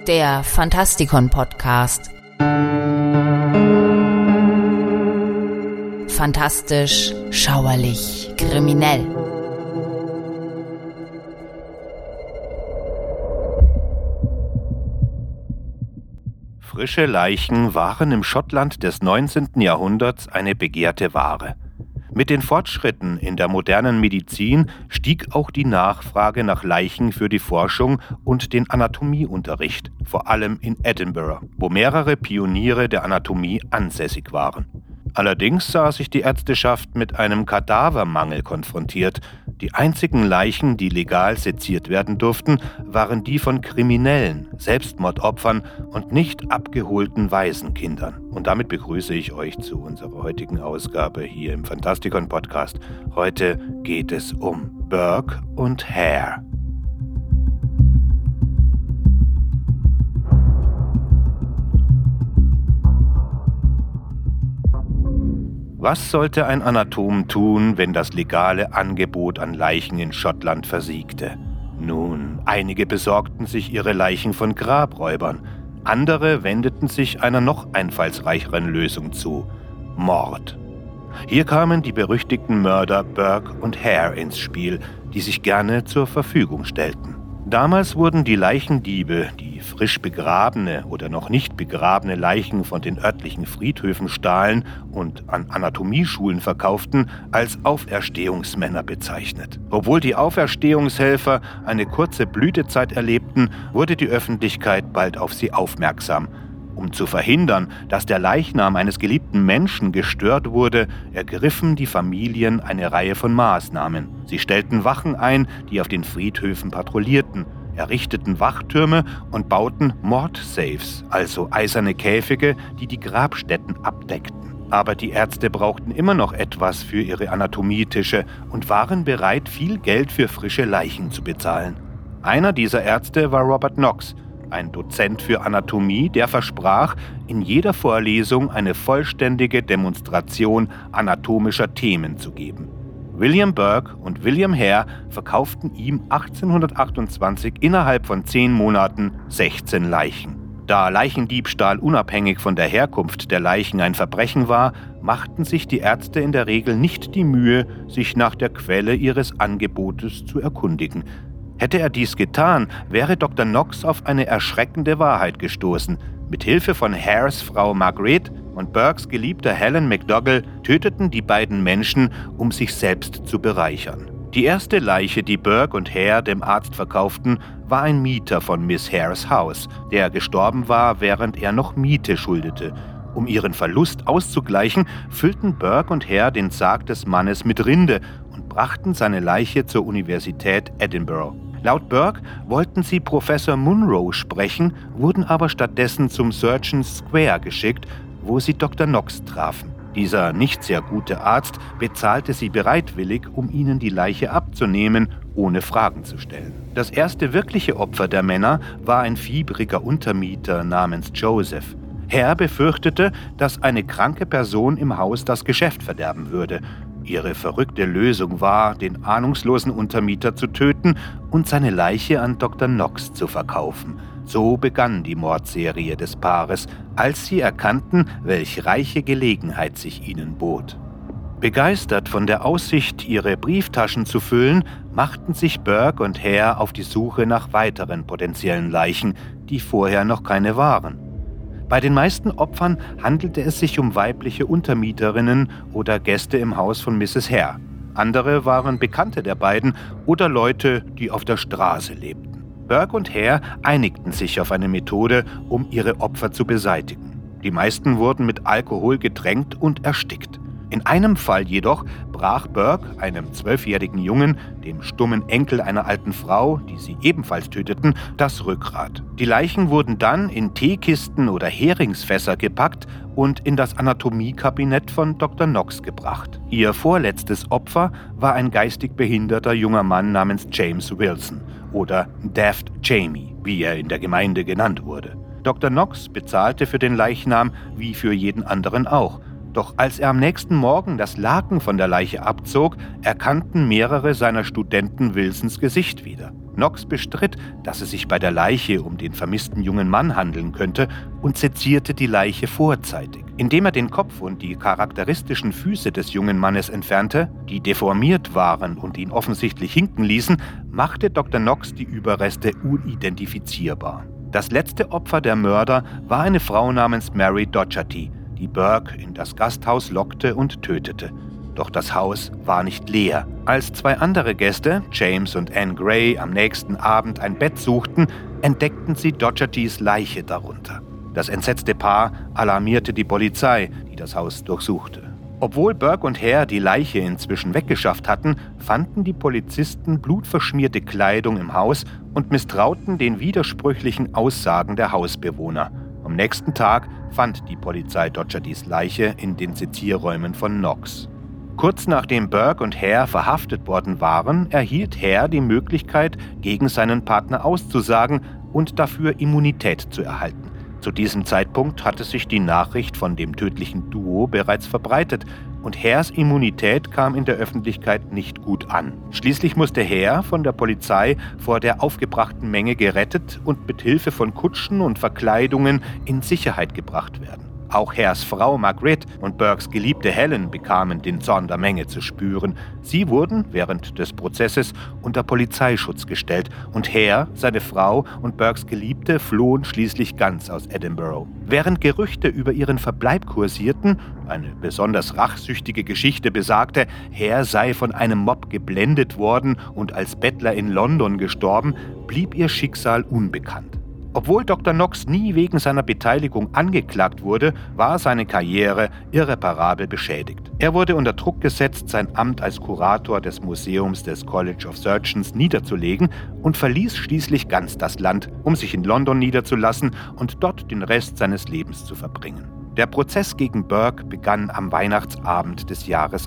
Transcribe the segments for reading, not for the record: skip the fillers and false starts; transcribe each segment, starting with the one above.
Der Fantastikon-Podcast. Fantastisch, schauerlich, kriminell. Frische Leichen waren im Schottland des 19. Jahrhunderts eine begehrte Ware. Mit den Fortschritten in der modernen Medizin stieg auch die Nachfrage nach Leichen für die Forschung und den Anatomieunterricht, vor allem in Edinburgh, wo mehrere Pioniere der Anatomie ansässig waren. Allerdings sah sich die Ärzteschaft mit einem Kadavermangel konfrontiert. Die einzigen Leichen, die legal seziert werden durften, waren die von Kriminellen, Selbstmordopfern und nicht abgeholten Waisenkindern. Und damit begrüße ich euch zu unserer heutigen Ausgabe hier im Fantastikon-Podcast. Heute geht es um Burke und Hare. Was sollte ein Anatom tun, wenn das legale Angebot an Leichen in Schottland versiegte? Nun, einige besorgten sich ihre Leichen von Grabräubern, andere wendeten sich einer noch einfallsreicheren Lösung zu: Mord. Hier kamen die berüchtigten Mörder Burke und Hare ins Spiel, die sich gerne zur Verfügung stellten. Damals wurden die Leichendiebe, die frisch begrabene oder noch nicht begrabene Leichen von den örtlichen Friedhöfen stahlen und an Anatomieschulen verkauften, als Auferstehungsmänner bezeichnet. Obwohl die Auferstehungshelfer eine kurze Blütezeit erlebten, wurde die Öffentlichkeit bald auf sie aufmerksam. Um zu verhindern, dass der Leichnam eines geliebten Menschen gestört wurde, ergriffen die Familien eine Reihe von Maßnahmen. Sie stellten Wachen ein, die auf den Friedhöfen patrouillierten, errichteten Wachtürme und bauten Mordsafes, also eiserne Käfige, die die Grabstätten abdeckten. Aber die Ärzte brauchten immer noch etwas für ihre Anatomietische und waren bereit, viel Geld für frische Leichen zu bezahlen. Einer dieser Ärzte war Robert Knox, ein Dozent für Anatomie, der versprach, in jeder Vorlesung eine vollständige Demonstration anatomischer Themen zu geben. William Burke und William Hare verkauften ihm 1828 innerhalb von 10 Monaten 16 Leichen. Da Leichendiebstahl unabhängig von der Herkunft der Leichen ein Verbrechen war, machten sich die Ärzte in der Regel nicht die Mühe, sich nach der Quelle ihres Angebotes zu erkundigen. Hätte er dies getan, wäre Dr. Knox auf eine erschreckende Wahrheit gestoßen. Mit Hilfe von Hares Frau Margaret und Burkes Geliebter Helen McDougall töteten die beiden Menschen, um sich selbst zu bereichern. Die erste Leiche, die Burke und Hare dem Arzt verkauften, war ein Mieter von Miss Hares Haus, der gestorben war, während er noch Miete schuldete. Um ihren Verlust auszugleichen, füllten Burke und Hare den Sarg des Mannes mit Rinde und brachten seine Leiche zur Universität Edinburgh. Laut Burke wollten sie Professor Munro sprechen, wurden aber stattdessen zum Surgeons Square geschickt, wo sie Dr. Knox trafen. Dieser nicht sehr gute Arzt bezahlte sie bereitwillig, um ihnen die Leiche abzunehmen, ohne Fragen zu stellen. Das erste wirkliche Opfer der Männer war ein fiebriger Untermieter namens Joseph. Hare befürchtete, dass eine kranke Person im Haus das Geschäft verderben würde. Ihre verrückte Lösung war, den ahnungslosen Untermieter zu töten und seine Leiche an Dr. Knox zu verkaufen. So begann die Mordserie des Paares, als sie erkannten, welch reiche Gelegenheit sich ihnen bot. Begeistert von der Aussicht, ihre Brieftaschen zu füllen, machten sich Burke und Hare auf die Suche nach weiteren potenziellen Leichen, die vorher noch keine waren. Bei den meisten Opfern handelte es sich um weibliche Untermieterinnen oder Gäste im Haus von Mrs. Hare. Andere waren Bekannte der beiden oder Leute, die auf der Straße lebten. Burke und Hare einigten sich auf eine Methode, um ihre Opfer zu beseitigen. Die meisten wurden mit Alkohol getränkt und erstickt. In einem Fall jedoch brach Burke einem 12-jährigen Jungen, dem stummen Enkel einer alten Frau, die sie ebenfalls töteten, das Rückgrat. Die Leichen wurden dann in Teekisten oder Heringsfässer gepackt und in das Anatomiekabinett von Dr. Knox gebracht. Ihr vorletztes Opfer war ein geistig behinderter junger Mann namens James Wilson oder Daft Jamie, wie er in der Gemeinde genannt wurde. Dr. Knox bezahlte für den Leichnam wie für jeden anderen auch. Doch als er am nächsten Morgen das Laken von der Leiche abzog, erkannten mehrere seiner Studenten Wilsons Gesicht wieder. Knox bestritt, dass es sich bei der Leiche um den vermissten jungen Mann handeln könnte und sezierte die Leiche vorzeitig. Indem er den Kopf und die charakteristischen Füße des jungen Mannes entfernte, die deformiert waren und ihn offensichtlich hinken ließen, machte Dr. Knox die Überreste unidentifizierbar. Das letzte Opfer der Mörder war eine Frau namens Mary Dougherty, die Burke in das Gasthaus lockte und tötete. Doch das Haus war nicht leer. Als zwei andere Gäste, James und Anne Gray, am nächsten Abend ein Bett suchten, entdeckten sie Doughertys Leiche darunter. Das entsetzte Paar alarmierte die Polizei, die das Haus durchsuchte. Obwohl Burke und Hare die Leiche inzwischen weggeschafft hatten, fanden die Polizisten blutverschmierte Kleidung im Haus und misstrauten den widersprüchlichen Aussagen der Hausbewohner. Am nächsten Tag fand die Polizei Doughertys Leiche in den Sezierräumen von Knox. Kurz nachdem Burke und Hare verhaftet worden waren, erhielt Hare die Möglichkeit, gegen seinen Partner auszusagen und dafür Immunität zu erhalten. Zu diesem Zeitpunkt hatte sich die Nachricht von dem tödlichen Duo bereits verbreitet und Hares Immunität kam in der Öffentlichkeit nicht gut an. Schließlich musste Hare von der Polizei vor der aufgebrachten Menge gerettet und mit Hilfe von Kutschen und Verkleidungen in Sicherheit gebracht werden. Auch Hares Frau Margaret und Burkes Geliebte Helen bekamen den Zorn der Menge zu spüren. Sie wurden während des Prozesses unter Polizeischutz gestellt und Hare, seine Frau und Burkes Geliebte flohen schließlich ganz aus Edinburgh. Während Gerüchte über ihren Verbleib kursierten, eine besonders rachsüchtige Geschichte besagte, Hare sei von einem Mob geblendet worden und als Bettler in London gestorben, blieb ihr Schicksal unbekannt. Obwohl Dr. Knox nie wegen seiner Beteiligung angeklagt wurde, war seine Karriere irreparabel beschädigt. Er wurde unter Druck gesetzt, sein Amt als Kurator des Museums des College of Surgeons niederzulegen und verließ schließlich ganz das Land, um sich in London niederzulassen und dort den Rest seines Lebens zu verbringen. Der Prozess gegen Burke begann am Weihnachtsabend des Jahres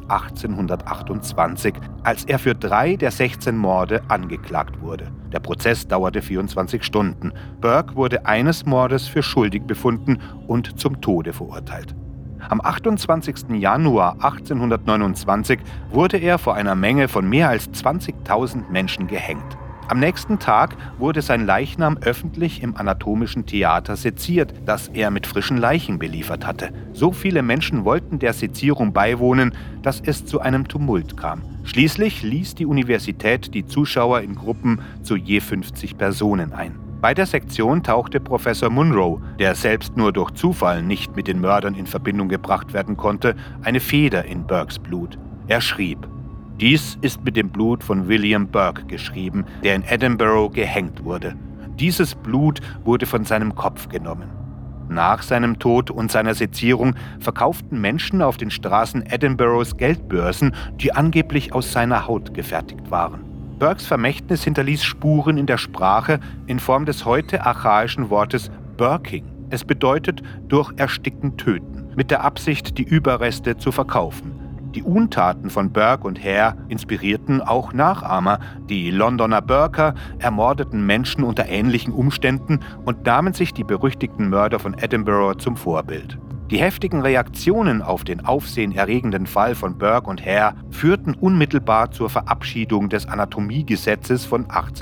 1828, als er für 3 der 16 Morde angeklagt wurde. Der Prozess dauerte 24 Stunden. Burke wurde eines Mordes für schuldig befunden und zum Tode verurteilt. Am 28. Januar 1829 wurde er vor einer Menge von mehr als 20.000 Menschen gehängt. Am nächsten Tag wurde sein Leichnam öffentlich im Anatomischen Theater seziert, das er mit frischen Leichen beliefert hatte. So viele Menschen wollten der Sezierung beiwohnen, dass es zu einem Tumult kam. Schließlich ließ die Universität die Zuschauer in Gruppen zu je 50 Personen ein. Bei der Sektion tauchte Professor Munro, der selbst nur durch Zufall nicht mit den Mördern in Verbindung gebracht werden konnte, eine Feder in Burkes Blut. Er schrieb: Dies ist mit dem Blut von William Burke geschrieben, der in Edinburgh gehängt wurde. Dieses Blut wurde von seinem Kopf genommen. Nach seinem Tod und seiner Sezierung verkauften Menschen auf den Straßen Edinburghs Geldbörsen, die angeblich aus seiner Haut gefertigt waren. Burkes Vermächtnis hinterließ Spuren in der Sprache in Form des heute archaischen Wortes Burking. Es bedeutet durch Ersticken töten, mit der Absicht, die Überreste zu verkaufen. Die Untaten von Burke und Hare inspirierten auch Nachahmer. Die Londoner Burker ermordeten Menschen unter ähnlichen Umständen und nahmen sich die berüchtigten Mörder von Edinburgh zum Vorbild. Die heftigen Reaktionen auf den aufsehenerregenden Fall von Burke und Hare führten unmittelbar zur Verabschiedung des Anatomiegesetzes von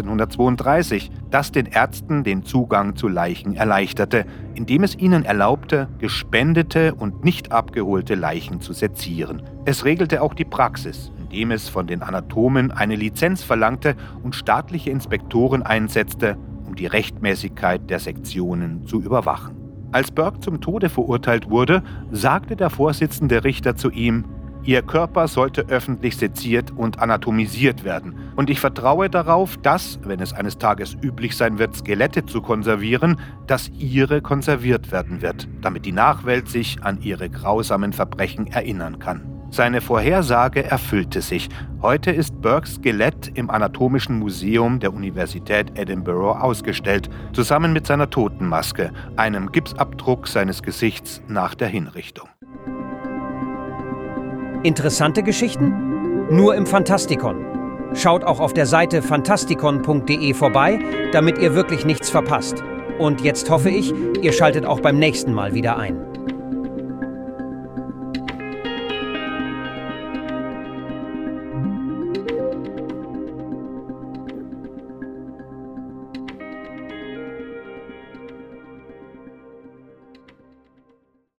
1832, das den Ärzten den Zugang zu Leichen erleichterte, indem es ihnen erlaubte, gespendete und nicht abgeholte Leichen zu sezieren. Es regelte auch die Praxis, indem es von den Anatomen eine Lizenz verlangte und staatliche Inspektoren einsetzte, um die Rechtmäßigkeit der Sektionen zu überwachen. Als Burke zum Tode verurteilt wurde, sagte der Vorsitzende Richter zu ihm: Ihr Körper sollte öffentlich seziert und anatomisiert werden. Und ich vertraue darauf, dass, wenn es eines Tages üblich sein wird, Skelette zu konservieren, dass Ihre konserviert werden wird, damit die Nachwelt sich an ihre grausamen Verbrechen erinnern kann. Seine Vorhersage erfüllte sich. Heute ist Burkes Skelett im Anatomischen Museum der Universität Edinburgh ausgestellt, zusammen mit seiner Totenmaske, einem Gipsabdruck seines Gesichts nach der Hinrichtung. Interessante Geschichten? Nur im Fantastikon. Schaut auch auf der Seite fantastikon.de vorbei, damit ihr wirklich nichts verpasst. Und jetzt hoffe ich, ihr schaltet auch beim nächsten Mal wieder ein.